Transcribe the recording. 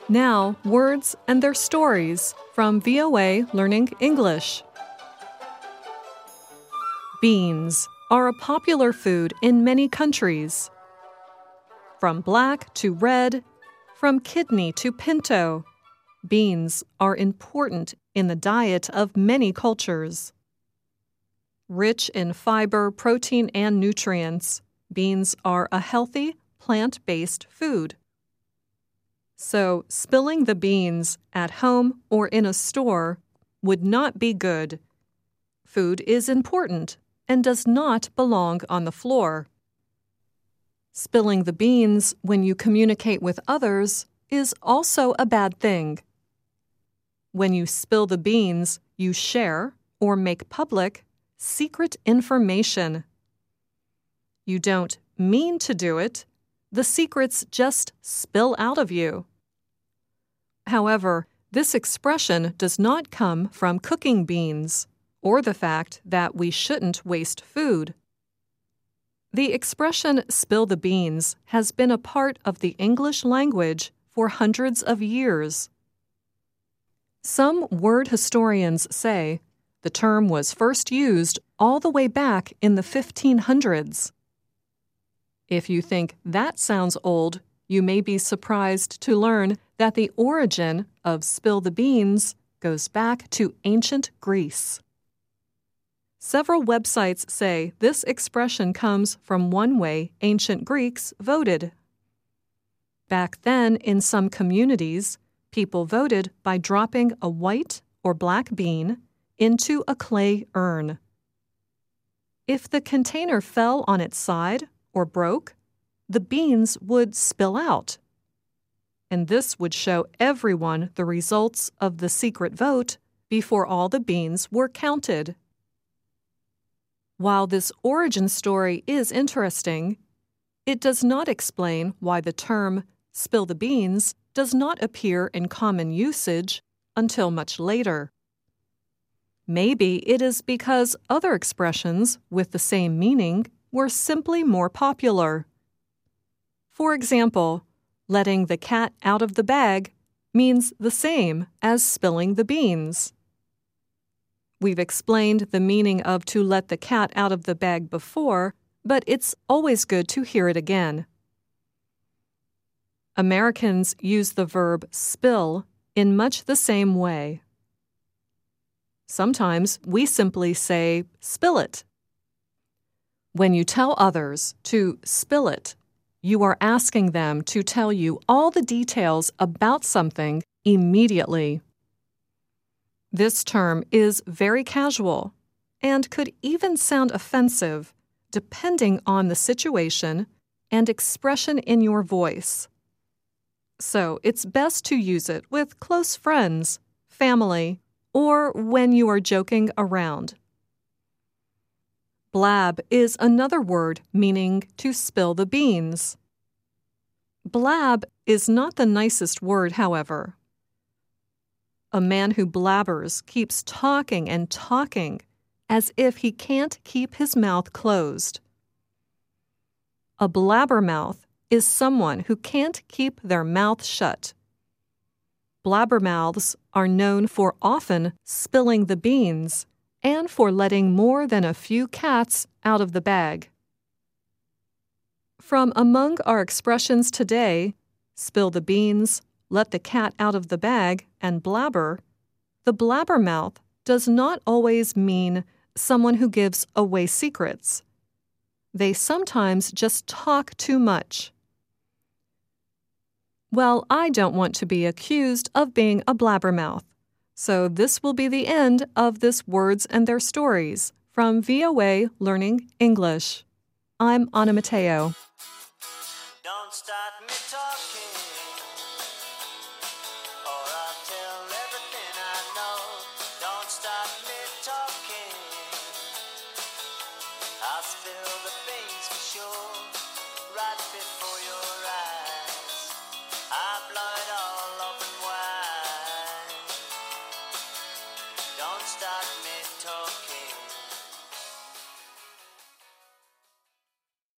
Now, words and their stories from VOA Learning English. Beans are a popular food in many countries. From black to red, from kidney to pinto, beans are important in the diet of many cultures. Rich in fiber, protein, and nutrients, beans are a healthy, plant-based food. So, spilling the beans at home or in a store would not be good. Food is important and does not belong on the floor. Spilling the beans when you communicate with others is also a bad thing. When you spill the beans, you share or make public secret information. You don't mean to do it. The secrets just spill out of you. However, this expression does not come from cooking beans or the fact that we shouldn't waste food. The expression spill the beans has been a part of the English language for hundreds of years. Some word historians say the term was first used all the way back in the 1500s. If you think that sounds old, you may be surprised to learn that the origin of spill the beans goes back to ancient Greece. Several websites say this expression comes from one way ancient Greeks voted. Back then, in some communities, people voted by dropping a white or black bean into a clay urn. If the container fell on its side or broke, the beans would spill out. And this would show everyone the results of the secret vote before all the beans were counted. While this origin story is interesting, it does not explain why the term spill the beans does not appear in common usage until much later. Maybe it is because other expressions with the same meaning were simply more popular. For example, letting the cat out of the bag means the same as spilling the beans. We've explained the meaning of to let the cat out of the bag before, but it's always good to hear it again. Americans use the verb spill in much the same way. Sometimes we simply say, spill it. When you tell others to spill it, you are asking them to tell you all the details about something immediately. This term is very casual and could even sound offensive, depending on the situation and expression in your voice. So it's best to use it with close friends, family, or when you are joking around. Blab is another word meaning to spill the beans. Blab is not the nicest word, however. A man who blabbers keeps talking and talking as if he can't keep his mouth closed. A blabbermouth is someone who can't keep their mouth shut. Blabbermouths are known for often spilling the beans and for letting more than a few cats out of the bag. From among our expressions today, spill the beans, let the cat out of the bag, and blabber, the blabbermouth does not always mean someone who gives away secrets. They sometimes just talk too much. Well, I don't want to be accused of being a blabbermouth, so this will be the end of this Words and Their Stories from VOA Learning English. I'm Anna Mateo. Don't start me talking, or I'll tell everything I know. Don't start me talking, I'll spill the beans for sure, right before